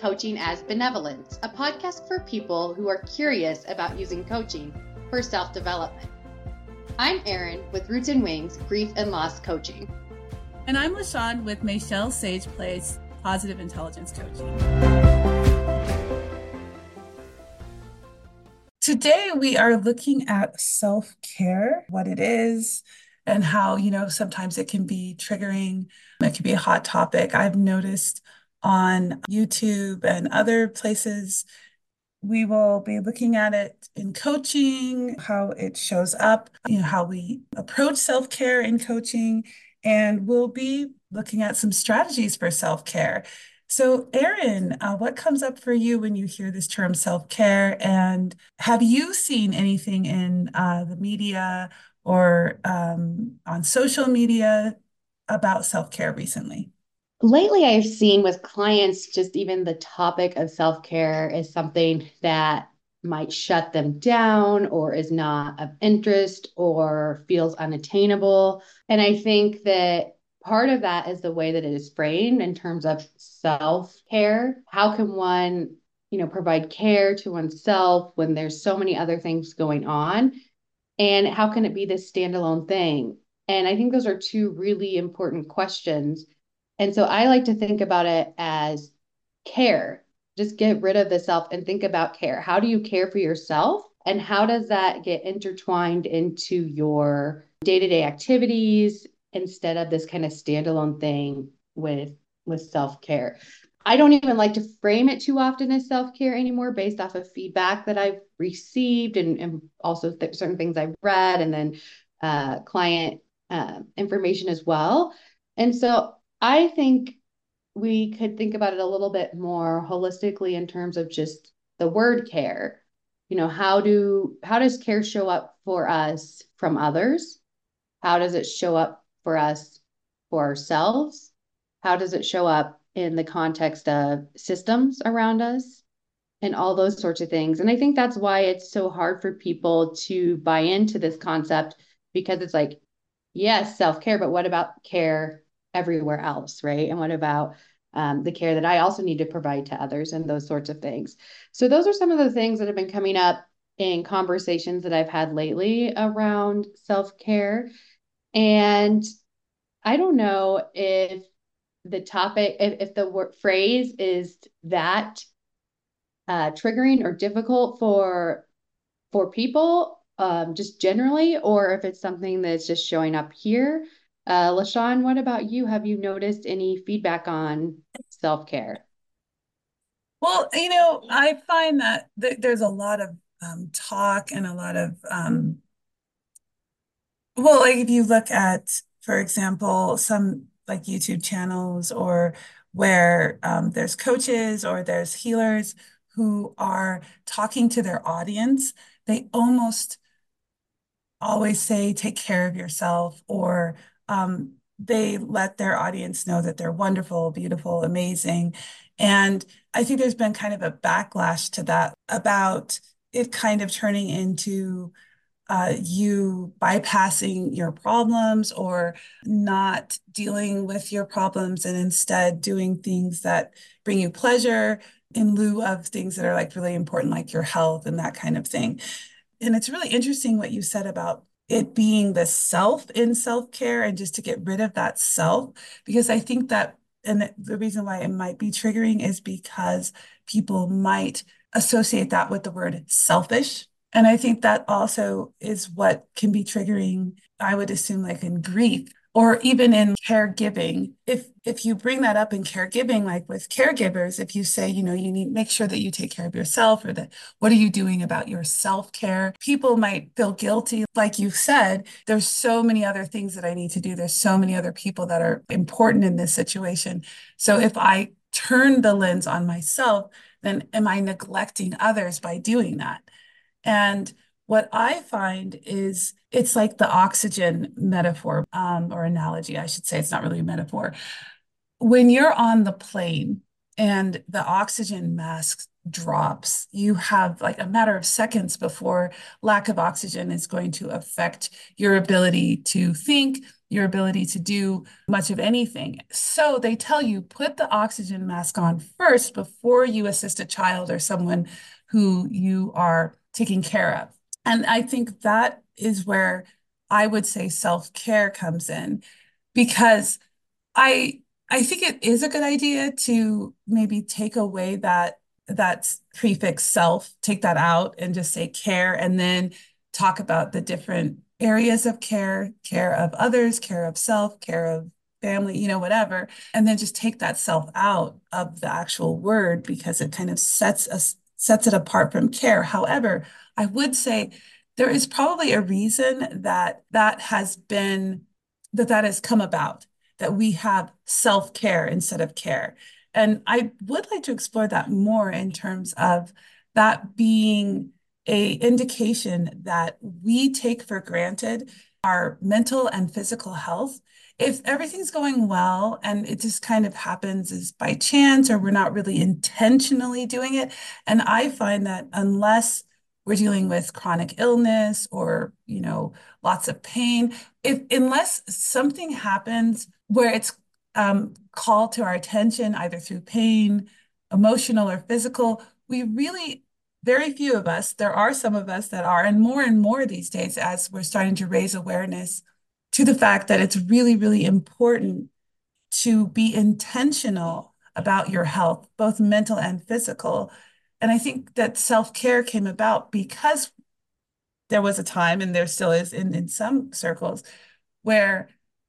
Coaching as Benevolence, a podcast for people who are curious about using coaching for self-development. I'm Erin with Roots and Wings Grief and Loss Coaching. And I'm LaShawn with Michelle Sage Place Positive Intelligence Coaching. Today we are looking at self-care, what it is, and how, sometimes it can be triggering. It can be a hot topic. I've noticed on YouTube and other places, we will be looking at it in coaching, how it shows up, how we approach self-care in coaching, and we'll be looking at some strategies for self-care. So, Erin, what comes up for you when you hear this term self-care? And have you seen anything in the media or on social media about self-care recently? Lately, I've seen with clients, just even the topic of self-care is something that might shut them down or is not of interest or feels unattainable. And I think that part of that is the way that it is framed in terms of self-care. How can one, provide care to oneself when there's so many other things going on? And how can it be this standalone thing? And I think those are two really important questions. And so I like to think about it as care. Just get rid of the self and think about care. How do you care for yourself? And how does that get intertwined into your day-to-day activities instead of this kind of standalone thing with self-care? I don't even like to frame it too often as self-care anymore based off of feedback that I've received and also certain things I've read and then client information as well. And so I think we could think about it a little bit more holistically in terms of just the word care. How does care show up for us from others? How does it show up for us for ourselves? How does it show up in the context of systems around us and all those sorts of things? And I think that's why it's so hard for people to buy into this concept, because it's like, yes, self-care, but what about care everywhere else, right? And what about the care that I also need to provide to others and those sorts of things? So those are some of the things that have been coming up in conversations that I've had lately around self-care. And I don't know if the topic, if the word phrase is that triggering or difficult for people, just generally, or if it's something that's just showing up here. LaShawn, what about you? Have you noticed any feedback on self-care? Well, I find that there's a lot of talk and a lot of, like if you look at, for example, some like YouTube channels or where there's coaches or there's healers who are talking to their audience, they almost always say, take care of yourself, or they let their audience know that they're wonderful, beautiful, amazing. And I think there's been kind of a backlash to that about it kind of turning into you bypassing your problems or not dealing with your problems and instead doing things that bring you pleasure in lieu of things that are like really important, like your health and that kind of thing. And it's really interesting what you said about it being the self in self-care and just to get rid of that self, because I think that, and the reason why it might be triggering is because people might associate that with the word selfish. And I think that also is what can be triggering, I would assume, like in grief or even in caregiving. If you bring that up in caregiving, like with caregivers, if you say, you need to make sure that you take care of yourself, or that what are you doing about your self-care? People might feel guilty. Like you said, there's so many other things that I need to do. There's so many other people that are important in this situation. So if I turn the lens on myself, then am I neglecting others by doing that? And what I find is it's like the oxygen metaphor, or analogy, I should say. It's not really a metaphor. When you're on the plane and the oxygen mask drops. You have like a matter of seconds before lack of oxygen is going to affect your ability to think, your ability to do much of anything. So they tell you put the oxygen mask on first before you assist a child or someone who you are taking care of. And I think that is where I would say self-care comes in because I I think it is a good idea to maybe take away that prefix self, take that out and just say care, and then talk about the different areas of care, care of others, care of self, care of family, whatever, and then just take that self out of the actual word because it kind of sets it apart from care. However, I would say there is probably a reason that has come about, that we have self-care instead of care. And I would like to explore that more in terms of that being a indication that we take for granted our mental and physical health. If everything's going well and it just kind of happens as by chance, or we're not really intentionally doing it. And I find that unless we're dealing with chronic illness or, lots of pain, if unless something happens where it's called to our attention, either through pain, emotional or physical, we really, very few of us, there are some of us that are, and more these days as we're starting to raise awareness to the fact that it's really, really important to be intentional about your health, both mental and physical. And I think that self-care came about because there was a time, and there still is in some circles, where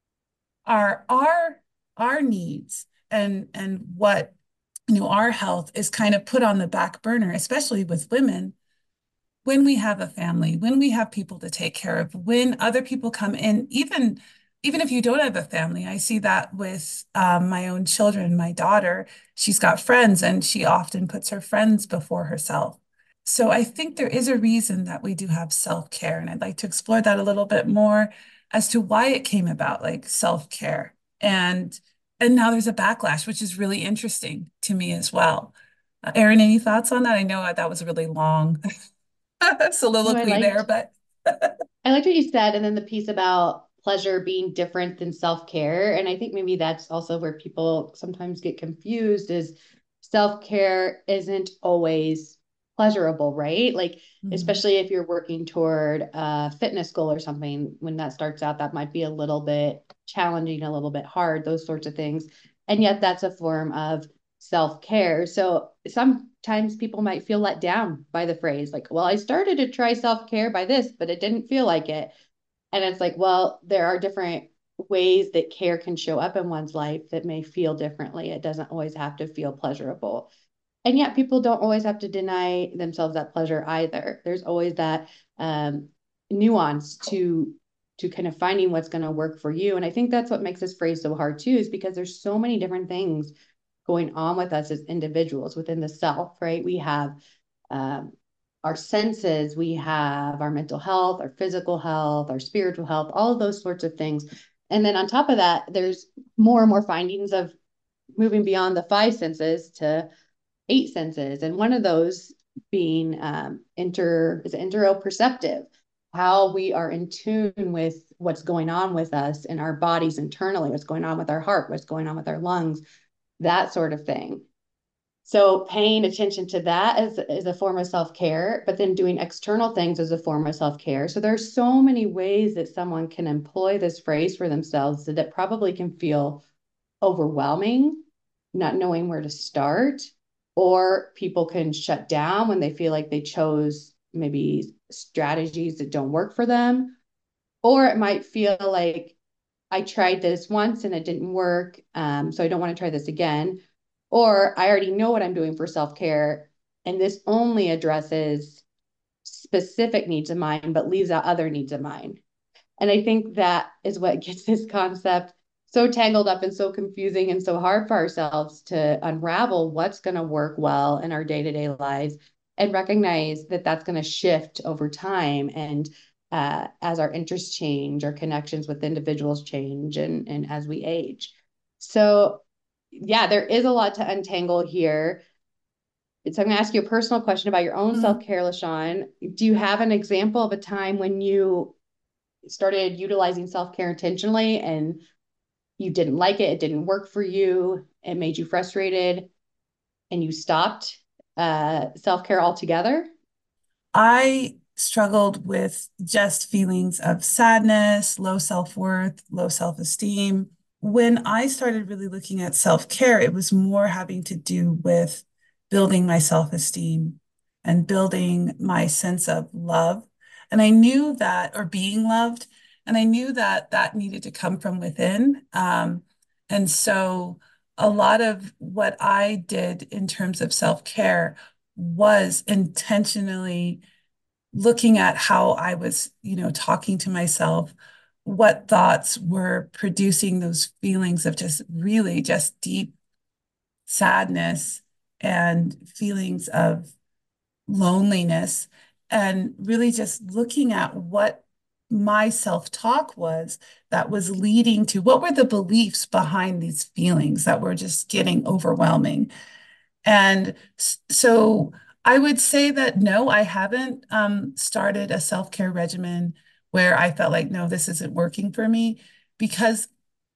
our needs and what our health is kind of put on the back burner, especially with women, when we have a family, when we have people to take care of, when other people come in, even if you don't have a family. I see that with my own children. My daughter, she's got friends, and she often puts her friends before herself. So I think there is a reason that we do have self-care, and I'd like to explore that a little bit more as to why it came about, like self-care. And and now there's a backlash, which is really interesting to me as well. Erin, any thoughts on that? I know that was a really long No, soliloquy there, but I liked what you said, and then the piece about pleasure being different than self-care. And I think maybe that's also where people sometimes get confused is self-care isn't always pleasurable, right? Like, Mhm. especially if you're working toward a fitness goal or something, when that starts out, that might be a little bit challenging, a little bit hard, those sorts of things. And yet that's a form of self-care. So sometimes people might feel let down by the phrase, like, well, I started to try self-care by this, but it didn't feel like it. And it's like, well, there are different ways that care can show up in one's life that may feel differently. It doesn't always have to feel pleasurable. And yet people don't always have to deny themselves that pleasure either. There's always that nuance to kind of finding what's going to work for you. And I think that's what makes this phrase so hard too, is because there's so many different things going on with us as individuals within the self, right? We have um, our senses, we have our mental health, our physical health, our spiritual health, all of those sorts of things. And then on top of that, there's more and more findings of moving beyond the five senses to eight senses. And one of those being interoperceptive, how we are in tune with what's going on with us in our bodies internally, what's going on with our heart, what's going on with our lungs, that sort of thing. So paying attention to that is a form of self-care, but then doing external things is a form of self-care. So there's so many ways that someone can employ this phrase for themselves that probably can feel overwhelming, not knowing where to start, or people can shut down when they feel like they chose maybe strategies that don't work for them, or it might feel like I tried this once and it didn't work. So I don't want to try this again. Or I already know what I'm doing for self care. And this only addresses specific needs of mine, but leaves out other needs of mine. And I think that is what gets this concept so tangled up and so confusing and so hard for ourselves to unravel what's going to work well in our day to day lives and recognize that that's going to shift over time. And as our interests change, our connections with individuals change, and as we age. So, yeah, there is a lot to untangle here. So I'm going to ask you a personal question about your own Mhm. self-care, LaShawn. Do you have an example of a time when you started utilizing self-care intentionally and you didn't like it, it didn't work for you, it made you frustrated, and you stopped self-care altogether? I struggled with just feelings of sadness, low self-worth, low self-esteem. When I started really looking at self-care, it was more having to do with building my self-esteem and building my sense of love. And I knew that, or being loved, and I knew that that needed to come from within. And so a lot of what I did in terms of self-care was intentionally looking at how I was, talking to myself, what thoughts were producing those feelings of just really just deep sadness and feelings of loneliness, and really just looking at what my self-talk was that was leading to what were the beliefs behind these feelings that were just getting overwhelming. And so I would say that no, I haven't started a self-care regimen where I felt like, no, this isn't working for me, because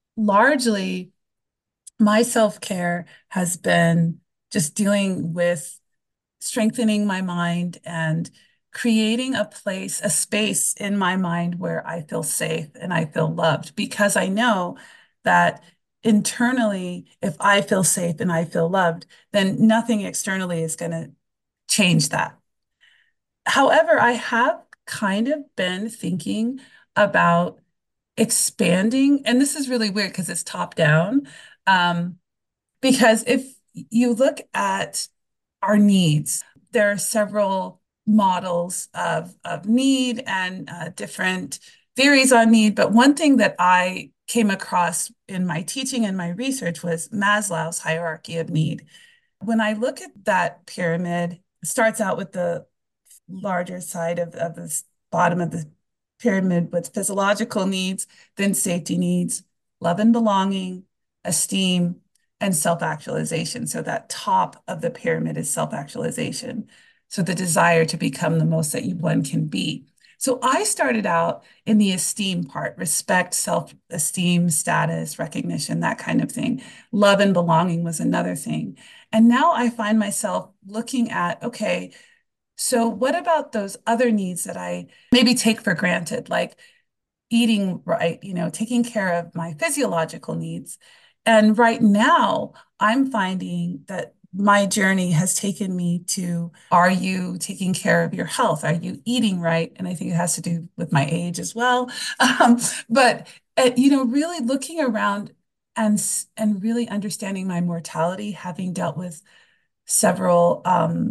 largely my self-care has been just dealing with strengthening my mind and creating a place, a space in my mind where I feel safe and I feel loved, because I know that internally, if I feel safe and I feel loved, then nothing externally is going to change that. However, I have kind of been thinking about expanding, and this is really weird because it's top down. Um, because if you look at our needs, there are several models of need and different theories on need. But one thing that I came across in my teaching and my research was Maslow's hierarchy of need. When I look at that pyramid, it starts out with the larger side of the bottom of the pyramid with physiological needs, then safety needs, love and belonging, esteem, and self-actualization. So that top of the pyramid is self-actualization. So the desire to become the most that one can be. So I started out in the esteem part, respect, self-esteem, status, recognition, that kind of thing. Love and belonging was another thing. And now I find myself looking at, okay, so what about those other needs that I maybe take for granted, like eating right, taking care of my physiological needs. And right now, I'm finding that my journey has taken me to, are you taking care of your health? Are you eating right? And I think it has to do with my age as well. Um, but really looking around and really understanding my mortality, having dealt with several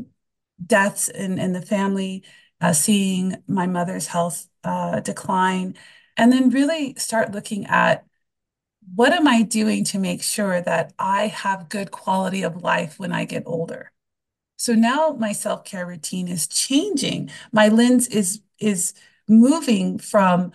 deaths in the family, seeing my mother's health decline, and then really start looking at what am I doing to make sure that I have good quality of life when I get older. So now my self-care routine is changing. My lens is moving from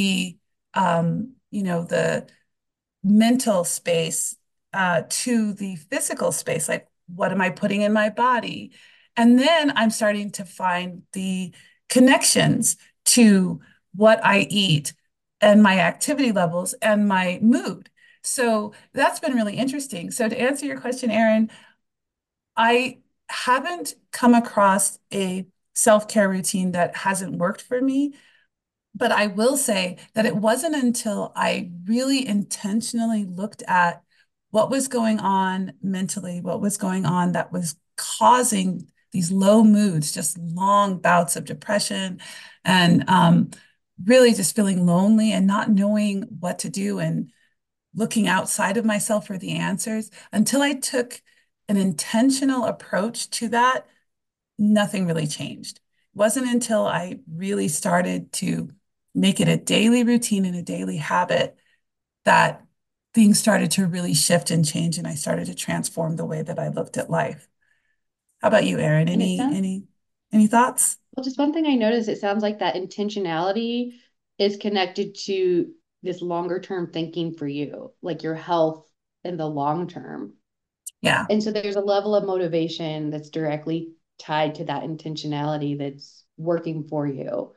the mental space to the physical space. Like, what am I putting in my body? And then I'm starting to find the connections to what I eat and my activity levels and my mood. So that's been really interesting. So to answer your question, Erin, I haven't come across a self-care routine that hasn't worked for me. But I will say that it wasn't until I really intentionally looked at what was going on mentally, what was going on that was causing these low moods, just long bouts of depression, and really just feeling lonely and not knowing what to do and looking outside of myself for the answers. Until I took an intentional approach to that, nothing really changed. It wasn't until I really started to make it a daily routine and a daily habit that things started to really shift and change, and I started to transform the way that I looked at life. How about you, Erin? And it Any sounds, any any thoughts? well, just one thing I noticed, it sounds like that intentionality is connected to this longer term thinking for you, like your health in the long term. Yeah. And so there's a level of motivation that's directly tied to that intentionality that's working for you.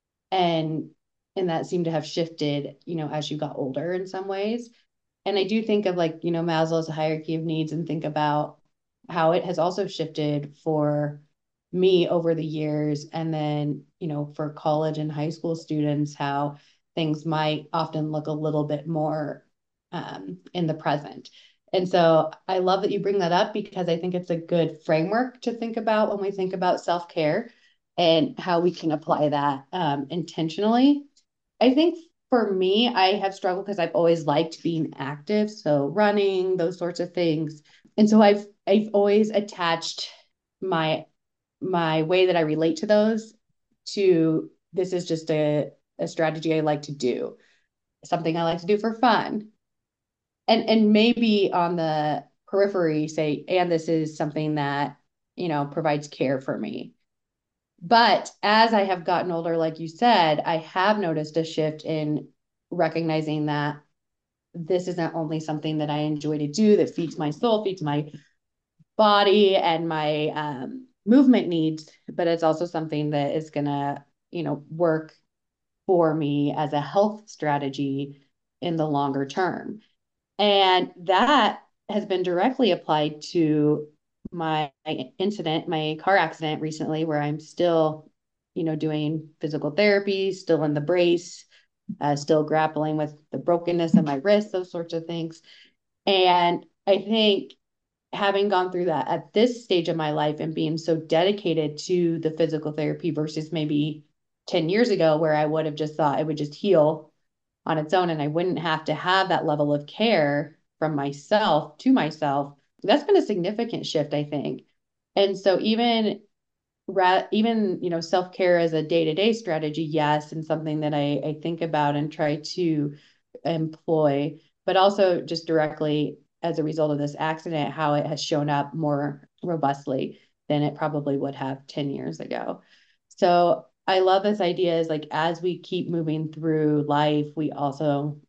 And that seemed to have shifted, as you got older in some ways. And I do think of like, Maslow's hierarchy of needs and think about how it has also shifted for me over the years. And then, for college and high school students, how things might often look a little bit more in the present. And so I love that you bring that up because I think it's a good framework to think about when we think about self care and how we can apply that intentionally. I think for me, I have struggled because I've always liked being active, so running, those sorts of things. And so I've always attached my way that I relate to those to this is just a strategy I like to do, something I like to do for fun. And maybe on the periphery say, and this is something that, provides care for me. But as I have gotten older, like you said, I have noticed a shift in recognizing that this isn't only something that I enjoy to do that feeds my soul, feeds my body and my movement needs, but it's also something that is going to, work for me as a health strategy in the longer term. And that has been directly applied to my incident, my car accident recently, where I'm still, doing physical therapy, still in the brace, still grappling with the brokenness of my wrist, those sorts of things. And I think having gone through that at this stage of my life and being so dedicated to the physical therapy versus maybe 10 years ago, where I would have just thought it would just heal on its own and I wouldn't have to have that level of care from myself to myself, that's been a significant shift, I think. And so even self-care as a day-to-day strategy, yes, and something that I think about and try to employ, but also just directly as a result of this accident, how it has shown up more robustly than it probably would have 10 years ago. So I love this idea is like as we keep moving through life, we also,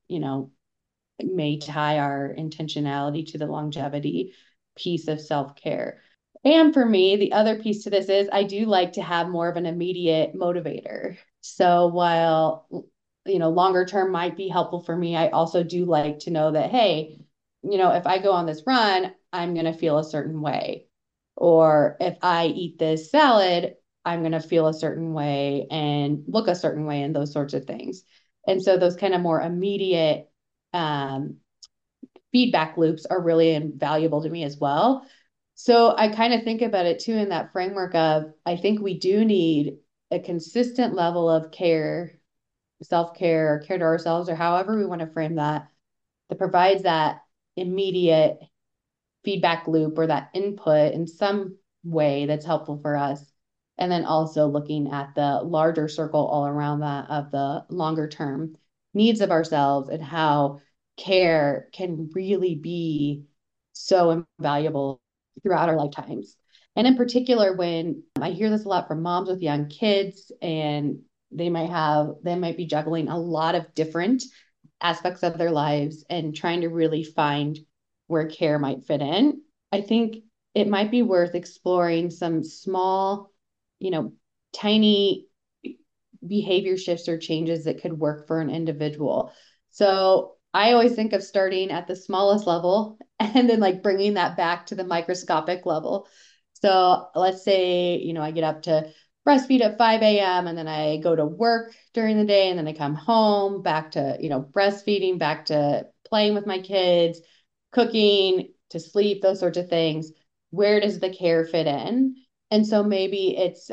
may tie our intentionality to the longevity piece of self-care. And for me, the other piece to this is I do like to have more of an immediate motivator. So while, longer term might be helpful for me, I also do like to know that, hey, if I go on this run, I'm going to feel a certain way. Or if I eat this salad, I'm going to feel a certain way and look a certain way and those sorts of things. And so those kind of more immediate um, feedback loops are really invaluable to me as well. So I kind of think about it too in that framework of I think we do need a consistent level of care, self care, or care to ourselves, or however we want to frame that, that provides that immediate feedback loop or that input in some way that's helpful for us. And then also looking at the larger circle all around that of the longer term needs of ourselves and how care can really be so invaluable throughout our lifetimes. And in particular, when I hear this a lot from moms with young kids, and they might be juggling a lot of different aspects of their lives and trying to really find where care might fit in. I think it might be worth exploring some small, you know, tiny behavior shifts or changes that could work for an individual. So I always think of starting at the smallest level and then like bringing that back to the microscopic level. So let's say, I get up to breastfeed at 5 a.m. and then I go to work during the day and then I come home back to, breastfeeding, back to playing with my kids, cooking, to sleep, those sorts of things. Where does the care fit in? And so maybe it's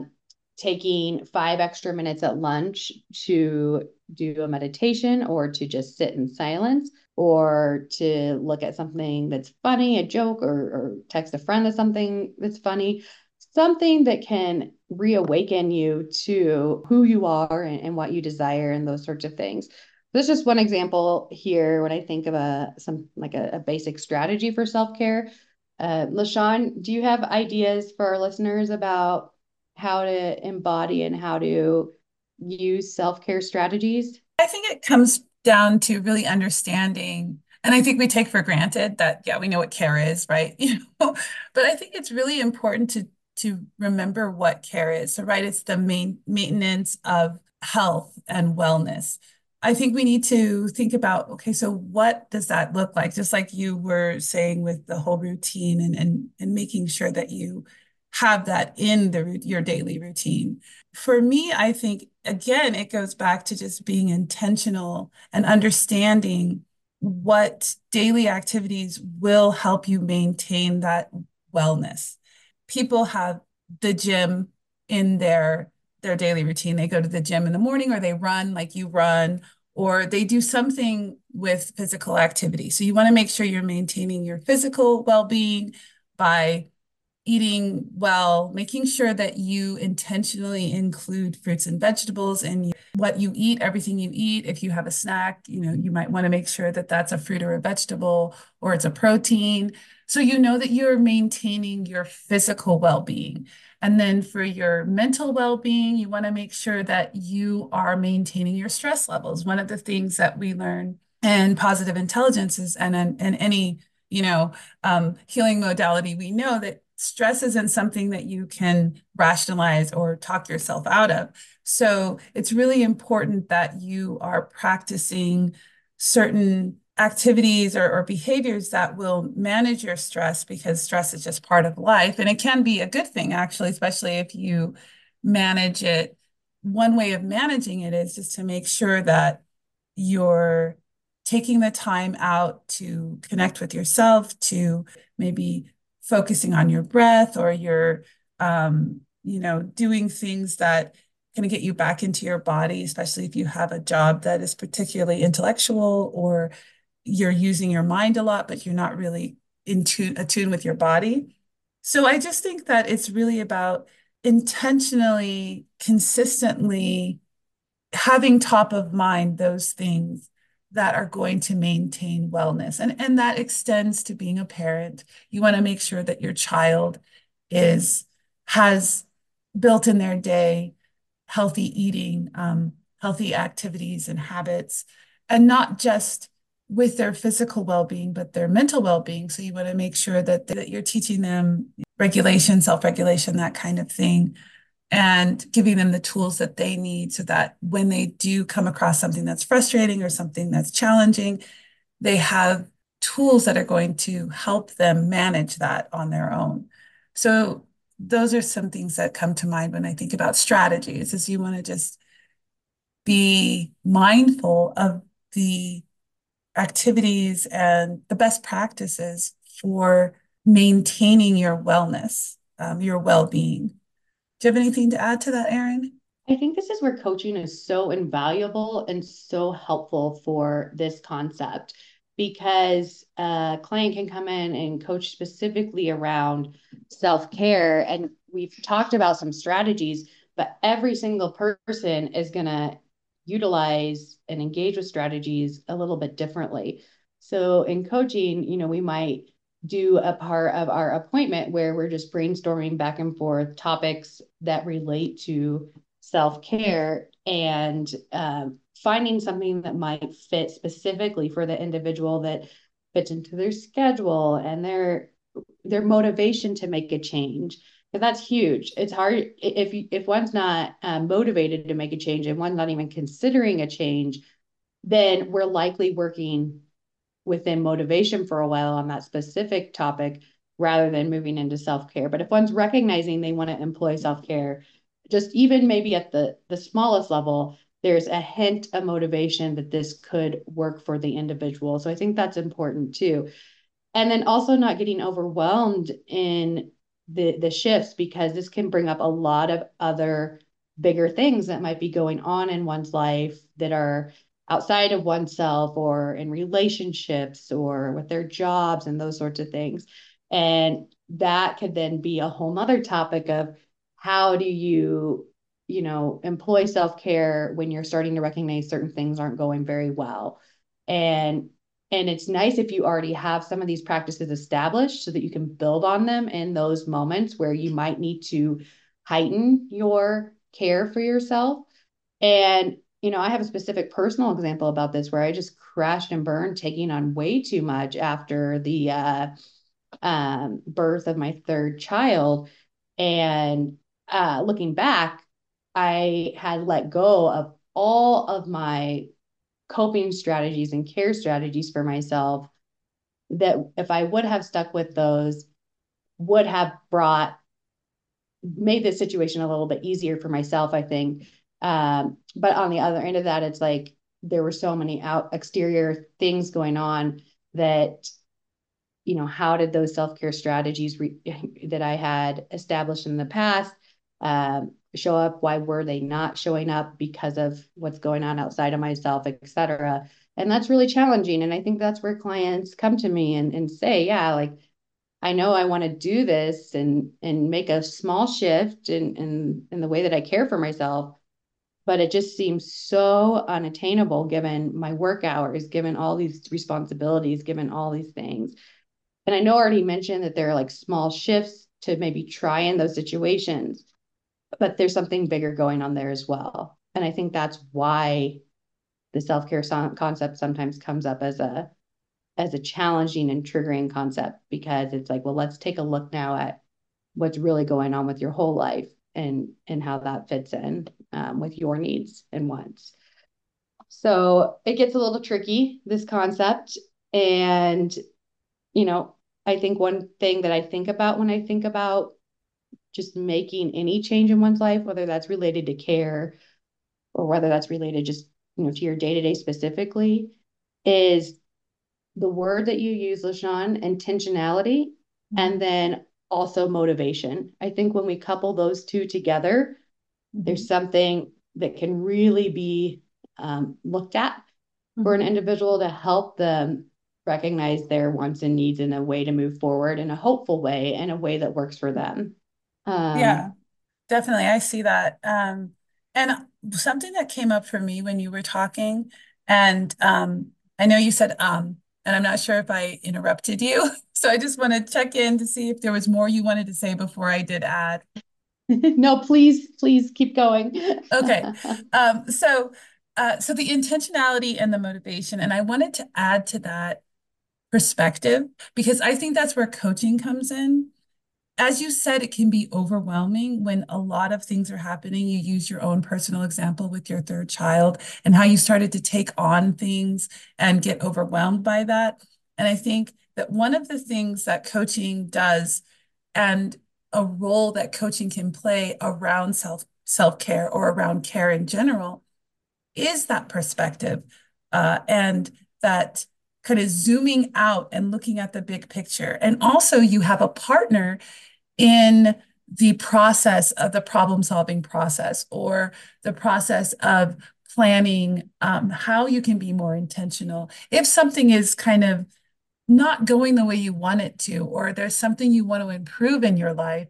taking 5 extra minutes at lunch to do a meditation or to just sit in silence or to look at something that's funny, a joke, or text a friend that's something that's funny, something that can reawaken you to who you are and what you desire and those sorts of things. That's just one example here when I think of a basic strategy for self-care. LaShawn, do you have ideas for our listeners about how to embody and how to use self-care strategies? I think it comes down to really understanding And I think we take for granted that, yeah, we know what care is, right? But I think it's really important to remember what care is. So, right, it's the main maintenance of health and wellness. I think we need to think about, okay, so what does that look like? Just like you were saying with the whole routine and making sure that you have that in your daily routine. For me, I think again, it goes back to just being intentional and understanding what daily activities will help you maintain that wellness. People have the gym in their daily routine. They go to the gym in the morning or they run like you run or they do something with physical activity. So you want to make sure you're maintaining your physical well-being by eating well, making sure that you intentionally include fruits and vegetables in what you eat, everything you eat. If you have a snack, you might want to make sure that that's a fruit or a vegetable or it's a protein. So you know that you're maintaining your physical well-being. And then for your mental well-being, you want to make sure that you are maintaining your stress levels. One of the things that we learn in positive intelligence is, and in any, healing modality, we know that stress isn't something that you can rationalize or talk yourself out of. So it's really important that you are practicing certain activities or behaviors that will manage your stress because stress is just part of life. And it can be a good thing, actually, especially if you manage it. One way of managing it is just to make sure that you're taking the time out to connect with yourself, to maybe focusing on your breath or you're doing things that can get you back into your body, especially if you have a job that is particularly intellectual or you're using your mind a lot, but you're not really attuned with your body. So I just think that it's really about intentionally, consistently having top of mind those things that are going to maintain wellness. And that extends to being a parent. You want to make sure that your child is has built in their day healthy eating, healthy activities and habits, and not just with their physical well-being, but their mental well-being. So you want to make sure that you're teaching them regulation, self-regulation, that kind of thing and giving them the tools that they need so that when they do come across something that's frustrating or something that's challenging, they have tools that are going to help them manage that on their own. So those are some things that come to mind when I think about strategies, is you want to just be mindful of the activities and the best practices for maintaining your wellness, your well-being. Do you have anything to add to that, Erin? I think this is where coaching is so invaluable and so helpful for this concept because a client can come in and coach specifically around self care. And we've talked about some strategies, but every single person is going to utilize and engage with strategies a little bit differently. So in coaching, we might do a part of our appointment where we're just brainstorming back and forth topics that relate to self care and finding something that might fit specifically for the individual that fits into their schedule and their motivation to make a change. Because that's huge. It's hard if one's not motivated to make a change and one's not even considering a change, then we're likely working within motivation for a while on that specific topic rather than moving into self-care. But if one's recognizing they want to employ self-care, just even maybe at the smallest level, there's a hint of motivation that this could work for the individual. So I think that's important too. And then also not getting overwhelmed in the shifts because this can bring up a lot of other bigger things that might be going on in one's life that are outside of oneself or in relationships or with their jobs and those sorts of things. And that could then be a whole nother topic of how do employ self-care when you're starting to recognize certain things aren't going very well. And and it's nice if you already have some of these practices established so that you can build on them in those moments where you might need to heighten your care for yourself. And I have a specific personal example about this where I just crashed and burned, taking on way too much after the birth of my third child. And looking back, I had let go of all of my coping strategies and care strategies for myself that if I would have stuck with those, would have brought made this situation a little bit easier for myself, I think. But on the other end of that, it's like there were so many out exterior things going on that, how did those self-care strategies that I had established in the past show up? Why were they not showing up because of what's going on outside of myself, et cetera? And that's really challenging. And I think that's where clients come to me and say, yeah, like I know I want to do this and make a small shift in the way that I care for myself, but it just seems so unattainable given my work hours, given all these responsibilities, given all these things. And I know I already mentioned that there are like small shifts to maybe try in those situations, but there's something bigger going on there as well. And I think that's why the self-care concept sometimes comes up as a challenging and triggering concept because it's like, well, let's take a look now at what's really going on with your whole life and how that fits in with your needs and wants. So it gets a little tricky, this concept. And, you know, I think one thing that I think about when I think about just making any change in one's life, whether that's related to care or whether that's related just, to your day-to-day specifically, is the word that you use, LaShawn, intentionality, and Mhm. then also motivation. I think when we couple those two together, there's Mhm. something that can really be looked at for an Mhm. individual to help them recognize their wants and needs in a way to move forward in a hopeful way and a way that works for them. Yeah, Um, definitely. I see that. And something that came up for me when you were talking, and I know you said, and I'm not sure if I interrupted you. So I just want to check in to see if there was more you wanted to say before I did add. no, please, please keep going. Okay. So so the intentionality and the motivation, and I wanted to add to that perspective because I think that's where coaching comes in. As you said, it can be overwhelming when a lot of things are happening. You use your own personal example with your third child and how you started to take on things and get overwhelmed by that. And I think that one of the things that coaching does and a role that coaching can play around self-care or around care in general is that perspective and that kind of zooming out and looking at the big picture. And also you have a partner in the process of the problem solving process or the process of planning how you can be more intentional. If something is kind of not going the way you want it to, or there's something you want to improve in your life,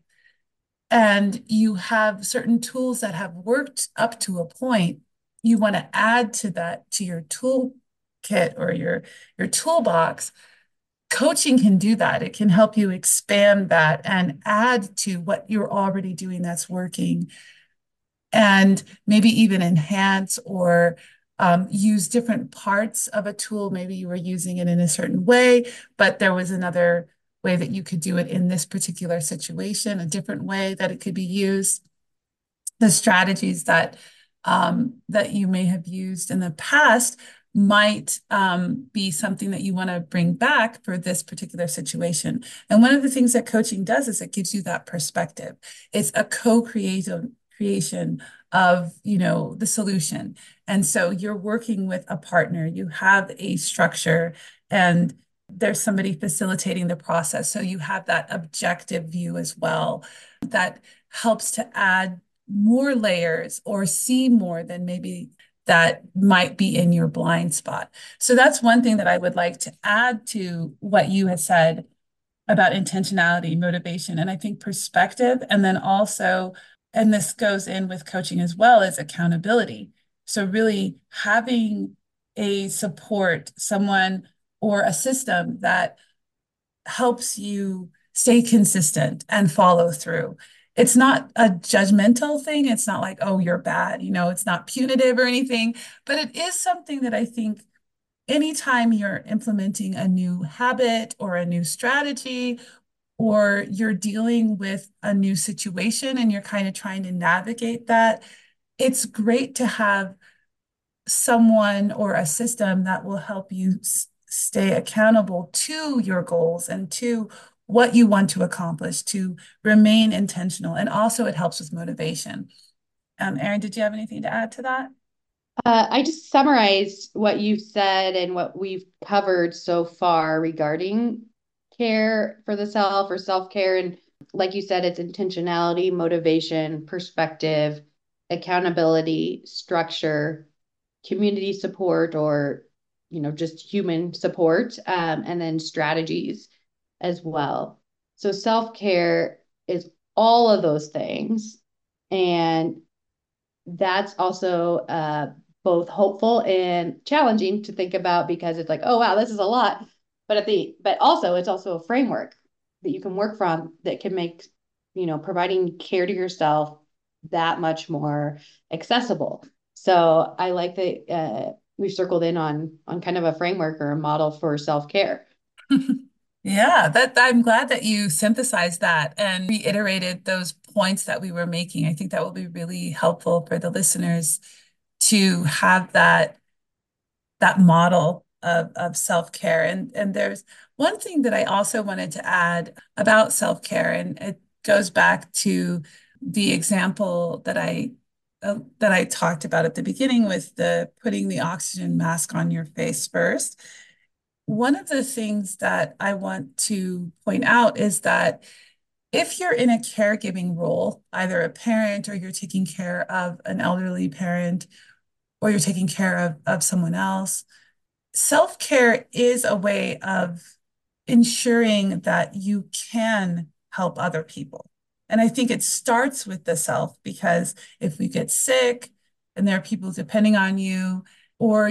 and you have certain tools that have worked up to a point, you want to add to that to your toolkit or your toolbox. Coaching can do that. It can help you expand that and add to what you're already doing that's working, and maybe even enhance or use different parts of a tool. Maybe you were using it in a certain way, but there was another way that you could do it in this particular situation, a different way that it could be used. The strategies that you may have used in the past might be something that you want to bring back for this particular situation. And one of the things that coaching does is it gives you that perspective. It's a creation of, the solution. And so you're working with a partner, you have a structure, and there's somebody facilitating the process. So you have that objective view as well that helps to add more layers or see more than maybe that might be in your blind spot. So that's one thing that I would like to add to what you had said about intentionality, motivation, and I think perspective. And then also, and this goes in with coaching as well, is accountability. So really having a support, someone or a system that helps you stay consistent and follow through. it's not a judgmental thing. It's not like, oh, you're bad. It's not punitive or anything, but it is something that I think anytime you're implementing a new habit or a new strategy, or you're dealing with a new situation and you're kind of trying to navigate that, it's great to have someone or a system that will help you stay accountable to your goals and to what you want to accomplish, to remain intentional. And also, it helps with motivation. Erin, did you have anything to add to that? I just summarized what you've said and what we've covered so far regarding care for the self or self-care. And like you said, it's intentionality, motivation, perspective, accountability, structure, community support, or, just human support, and then strategies as well. So self-care is all of those things. And that's also both hopeful and challenging to think about because it's like, oh wow, this is a lot. But also it's also a framework that you can work from that can make, providing care to yourself that much more accessible. So I like that we've circled in on kind of a framework or a model for self-care. Yeah, that I'm glad that you synthesized that and reiterated those points that we were making. I think that will be really helpful for the listeners to have that model of self-care. And there's one thing that I also wanted to add about self-care, and it goes back to the example that I talked about at the beginning with the putting the oxygen mask on your face first. One of the things that I want to point out is that if you're in a caregiving role, either a parent or you're taking care of an elderly parent or you're taking care of someone else, self-care is a way of ensuring that you can help other people. And I think it starts with the self because if we get sick and there are people depending on you, or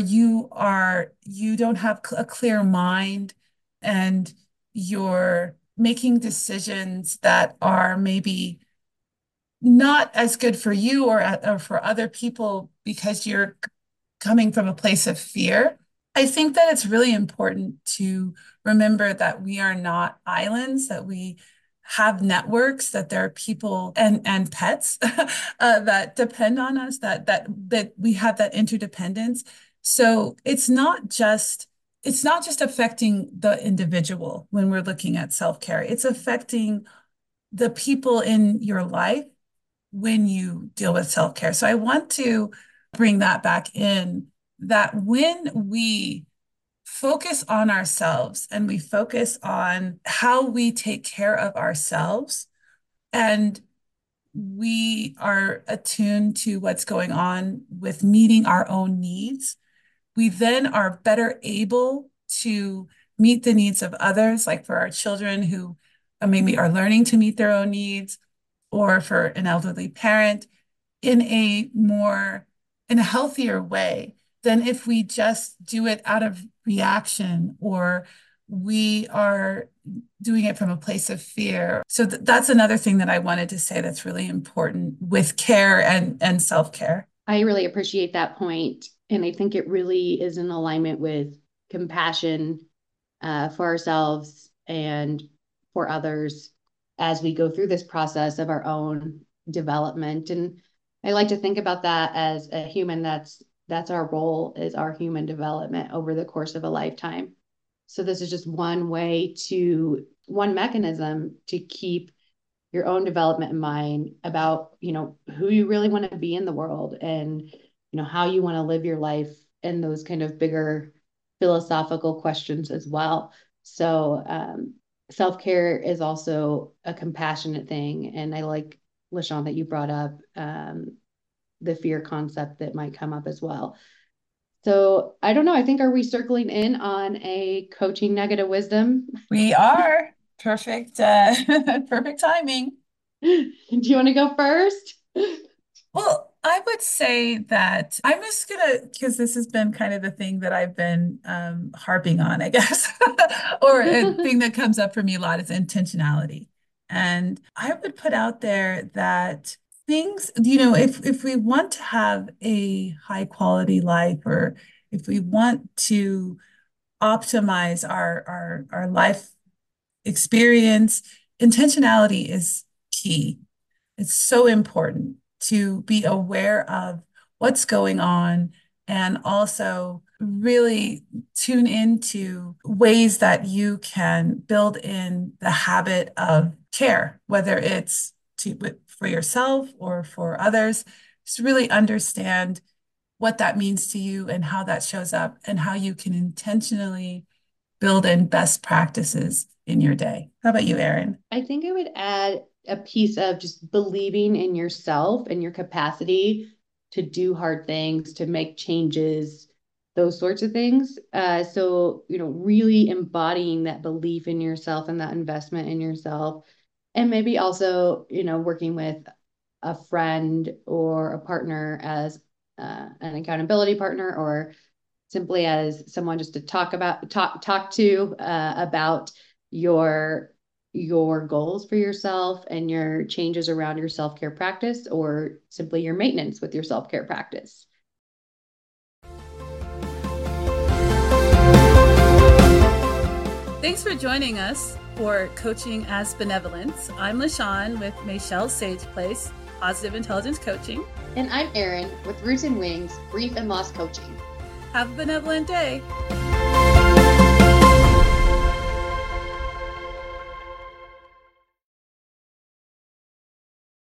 you don't have a clear mind and you're making decisions that are maybe not as good for you or for other people because you're coming from a place of fear. I think that it's really important to remember that we are not islands, that we have networks, that there are people and pets that depend on us, that we have that interdependence. So it's not just affecting the individual when we're looking at self-care. It's affecting the people in your life when you deal with self-care. So I want to bring that back in, that when we focus on ourselves and we focus on how we take care of ourselves and we are attuned to what's going on with meeting our own needs, we then are better able to meet the needs of others, like for our children who maybe are learning to meet their own needs, or for an elderly parent in a healthier way than if we just do it out of reaction or we are doing it from a place of fear. So that's another thing that I wanted to say that's really important with care and self-care. I really appreciate that point, and I think it really is in alignment with compassion for ourselves and for others as we go through this process of our own development. And I like to think about that as a human. That's our role, is our human development over the course of a lifetime. So this is just one mechanism to keep your own development in mind about, who you really want to be in the world and, how you want to live your life and those kind of bigger philosophical questions as well. So self-care is also a compassionate thing. And I like, LaShawn, that you brought up the fear concept that might come up as well. So I don't know. I think, are we circling in on a coaching nugget of wisdom? We are perfect, perfect timing. Do you want to go first? Well, I would say that I'm just gonna, because this has been kind of the thing that I've been harping on, I guess, or a thing that comes up for me a lot is intentionality. And I would put out there that things, if we want to have a high quality life, or if we want to optimize our life experience, intentionality is key. It's so important to be aware of what's going on and also really tune into ways that you can build in the habit of care, whether it's for yourself or for others. Just really understand what that means to you and how that shows up and how you can intentionally build in best practices in your day. How about you, Erin? I think I would add a piece of just believing in yourself and your capacity to do hard things, to make changes, those sorts of things. Really embodying that belief in yourself and that investment in yourself. And maybe also, working with a friend or a partner as an accountability partner, or simply as someone just to talk to about your your goals for yourself and your changes around your self-care practice, or simply your maintenance with your self-care practice. Thanks for joining us for Coaching as Benevolence. I'm LaShawn with Michelle Sage Place, Positive Intelligence Coaching. And I'm Erin with Roots and Wings, Grief and Loss Coaching. Have a benevolent day.